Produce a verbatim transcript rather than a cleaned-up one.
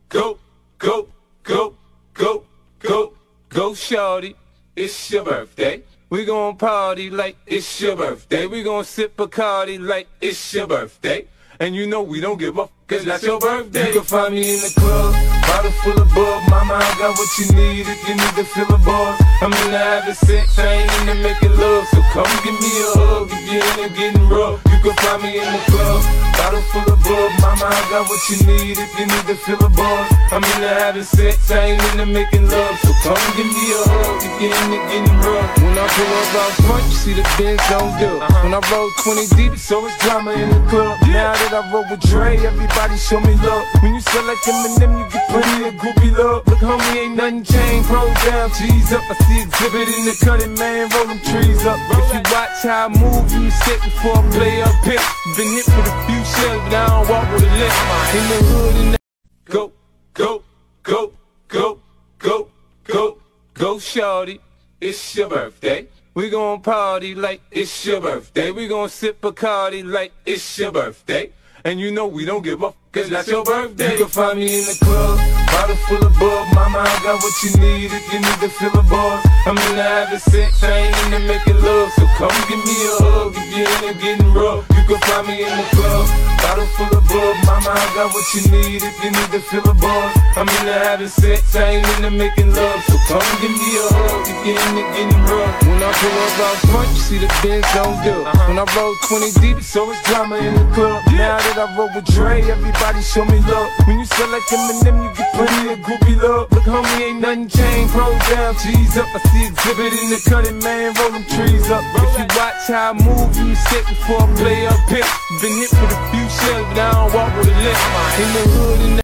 go, go, go, go, go, go, shorty. It's your birthday. We gon' party like it's your birthday. We gon' sip Bacardi like it's your birthday. And you know we don't give up, cause that's your birthday. You can find me in the club, bottle full of bug. Mama, I got what you need if you need to fill a buzz. I'm into having sex, I ain't into making love. So come give me a hug if you're into getting rough. You can find me in the club, bottle full of bug. Mama, I got what you need if you need to fill a buzz. I'm into having sex, I ain't into making love. So come give me a hug if you're into getting rough. When I pull up out front, you see the Benz don't do. When I roll twenty deep, so it's drama in the club. Now that I roll with Dre, everybody show me love. When you sell like Eminem, you get plenty of groupie love. Look, homie, ain't nothing changed. Roll down, cheese up. I see exhibit in the cutting, man. Roll them trees up. If you watch how I move, you sit before I play up here. Been hit with a few shells, but I don't walk with a limp. In the hood, in the go, go, go, go, go, go, go, shorty. It's your birthday. We gon' party like it's your birthday. We gon' sip Bacardi like it's your birthday. And you know we don't give up, cause that's your birthday. You can find me in the club, bottle full of bug. Mama, I got what you need if you need to fill a buzz. I'm into having sex, I ain't into making love. So come give me a hug if you're into getting rough. You can find me in the club, bottle full of bug. Mama, I got what you need if you need to fill a buzz. I'm into having sex, I ain't into making love. So come give me a hug if you're into getting rough. When I pull up out front, you see the Benz don't do. When I roll twenty deep, so it's drama in the club. Now that I roll with Dre, everybody show me love. When you sell like Eminem, you get plenty of groupie love. Look, homie, ain't nothing changed. Roll down, cheese up. I see exhibit in the cutting, man. Roll them trees up. If you watch how I move, you sit before I play up here. Been hit with a few shells, but I don't walk with a limp. In the hood, in the